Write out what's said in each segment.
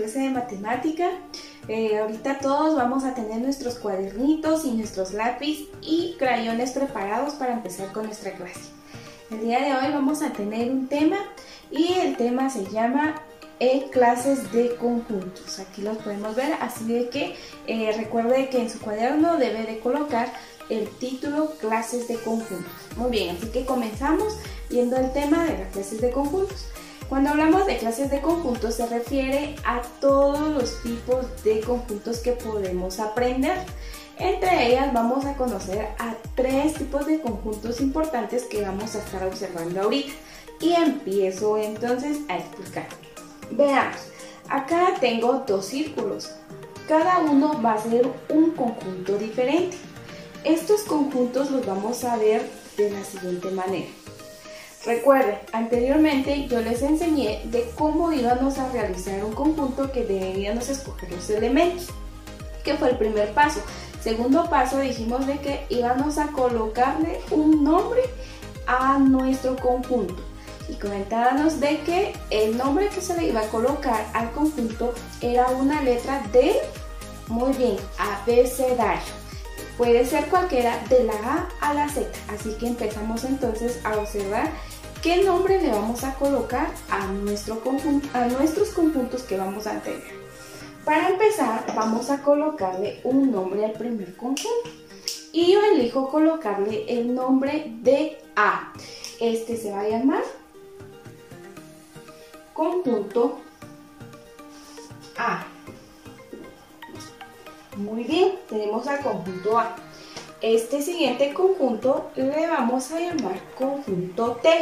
clase de matemática. Ahorita todos vamos a tener nuestros cuadernitos y nuestros lápiz y crayones preparados para empezar con nuestra clase. El día de hoy vamos a tener un tema y el tema se llama clases de conjuntos. Aquí los podemos ver, así de que recuerde que en su cuaderno debe de colocar el título clases de conjuntos. Muy bien, así que comenzamos viendo el tema de las clases de conjuntos. Cuando hablamos de clases de conjuntos se refiere a todos los tipos de conjuntos que podemos aprender. Entre ellas vamos a conocer a 3 tipos de conjuntos importantes que vamos a estar observando ahorita. Y empiezo entonces a explicar. Veamos, acá tengo 2 círculos. Cada uno va a ser un conjunto diferente. Estos conjuntos los vamos a ver de la siguiente manera. Recuerden, anteriormente yo les enseñé de cómo íbamos a realizar un conjunto, que debíamos escoger los elementos, que fue el primer paso. Segundo paso, dijimos de que íbamos a colocarle un nombre a nuestro conjunto. Y comentábamos de que el nombre que se le iba a colocar al conjunto era una letra del, muy bien, abecedario. Puede ser cualquiera de la A a la Z. Así que empezamos entonces a observar qué nombre le vamos a colocar a nuestros conjuntos que vamos a tener. Para empezar, vamos a colocarle un nombre al primer conjunto. Y yo elijo colocarle el nombre de A. Este se va a llamar conjunto A. Muy bien, tenemos al conjunto A. Este siguiente conjunto le vamos a llamar conjunto T.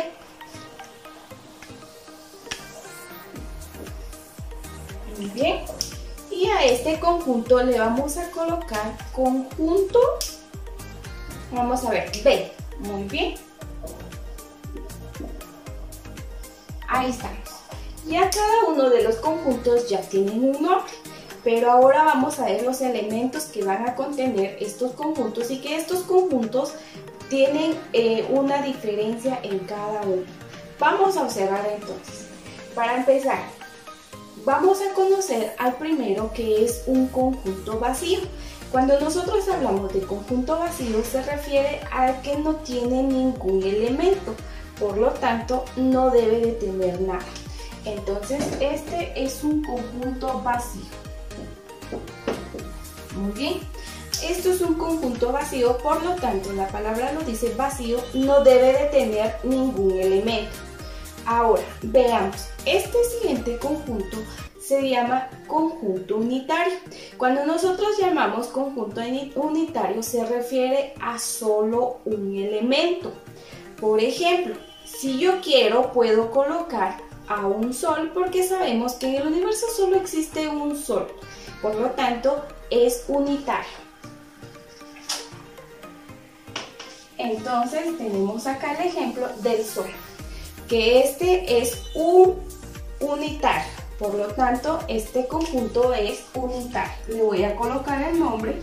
Muy bien. Y a este conjunto le vamos a colocar conjunto, vamos a ver, B. Muy bien. Ahí estamos. Ya cada uno de los conjuntos ya tienen un nombre. Pero ahora vamos a ver los elementos que van a contener estos conjuntos y que estos conjuntos tienen una diferencia en cada uno. Vamos a observar entonces. Para empezar, vamos a conocer al primero, que es un conjunto vacío. Cuando nosotros hablamos de conjunto vacío se refiere al que no tiene ningún elemento, por lo tanto no debe de tener nada. Entonces este es un conjunto vacío. Muy bien, esto es un conjunto vacío, por lo tanto la palabra lo dice vacío, no debe de tener ningún elemento. Ahora veamos, este siguiente conjunto se llama conjunto unitario. Cuando nosotros llamamos conjunto unitario se refiere a solo un elemento. Por ejemplo, si yo quiero puedo colocar a un sol, porque sabemos que en el universo solo existe un sol. Por lo tanto, es unitario. Entonces, tenemos acá el ejemplo del Sol, que este es un unitario. Por lo tanto, este conjunto es unitario. Le voy a colocar el nombre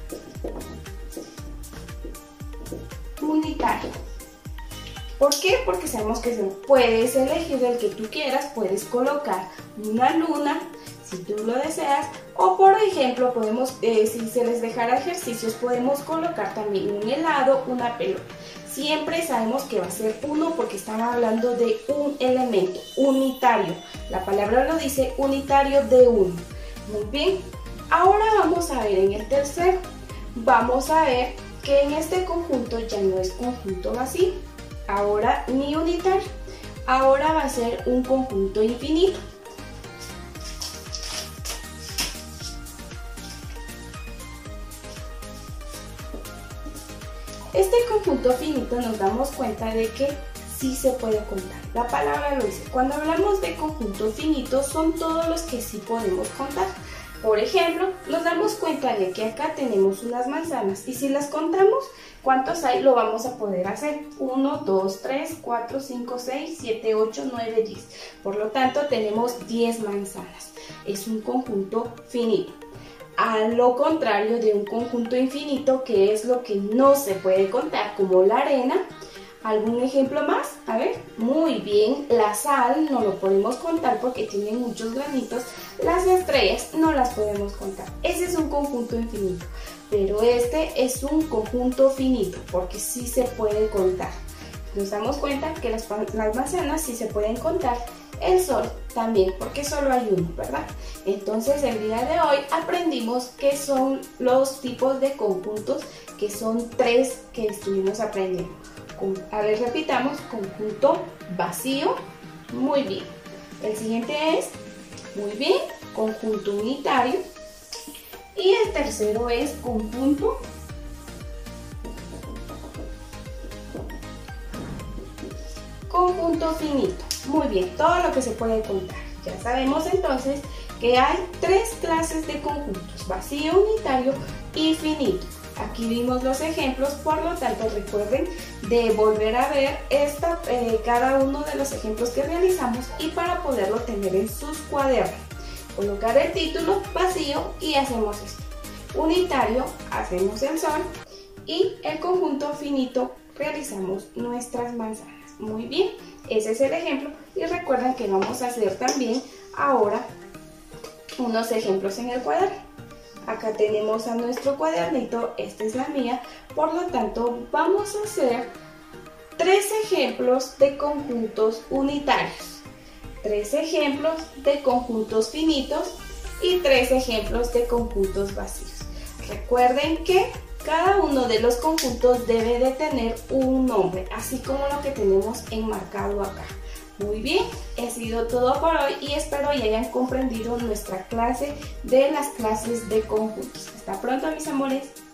unitario. ¿Por qué? Porque sabemos que puedes elegir el que tú quieras, puedes colocar una luna, si tú lo deseas, o por ejemplo, podemos, si se les dejara ejercicios, podemos colocar también un helado, una pelota. Siempre sabemos que va a ser uno porque estamos hablando de un elemento, unitario. La palabra lo dice, unitario de uno. Muy bien, ahora vamos a ver en el tercero. Vamos a ver que en este conjunto ya no es conjunto vacío, ahora ni unitario, ahora va a ser un conjunto infinito. Este conjunto finito nos damos cuenta de que sí se puede contar. La palabra lo dice. Cuando hablamos de conjunto finito son todos los que sí podemos contar. Por ejemplo, nos damos cuenta de que acá tenemos unas manzanas y si las contamos, ¿cuántos hay? Lo vamos a poder hacer. 1, 2, 3, 4, 5, 6, 7, 8, 9, 10. Por lo tanto, tenemos 10 manzanas. Es un conjunto finito. A lo contrario de un conjunto infinito, que es lo que no se puede contar, como la arena, ¿Algún ejemplo más? A ver, muy bien, la sal no lo podemos contar porque tiene muchos granitos, las estrellas no las podemos contar. Ese es un conjunto infinito, pero este es un conjunto finito porque sí se puede contar. Nos damos cuenta que las manzanas sí se pueden contar, el sol también, porque solo hay uno, ¿verdad? Entonces el día de hoy aprendimos qué son los tipos de conjuntos, que son 3 que estuvimos aprendiendo. A ver, repitamos: conjunto vacío, muy bien. El siguiente es, muy bien, conjunto unitario. Y el tercero es conjunto finito. Muy bien, todo lo que se puede contar. Ya sabemos entonces que hay 3 clases de conjuntos: vacío, unitario y finito. Aquí vimos los ejemplos, por lo tanto recuerden de volver a ver cada uno de los ejemplos que realizamos, y para poderlo tener en sus cuadernos, colocar el título vacío y hacemos esto. Unitario, hacemos el sol, y el conjunto finito realizamos nuestras manzanas. Muy bien, ese es el ejemplo, y recuerden que vamos a hacer también ahora unos ejemplos en el cuaderno. Acá tenemos a nuestro cuadernito, esta es la mía, por lo tanto vamos a hacer 3 ejemplos de conjuntos unitarios, 3 ejemplos de conjuntos finitos y 3 ejemplos de conjuntos vacíos. Recuerden que cada uno de los conjuntos debe de tener un nombre, así como lo que tenemos enmarcado acá. Muy bien, ha sido todo por hoy y espero y hayan comprendido nuestra clase de las clases de conjuntos. Hasta pronto, mis amores.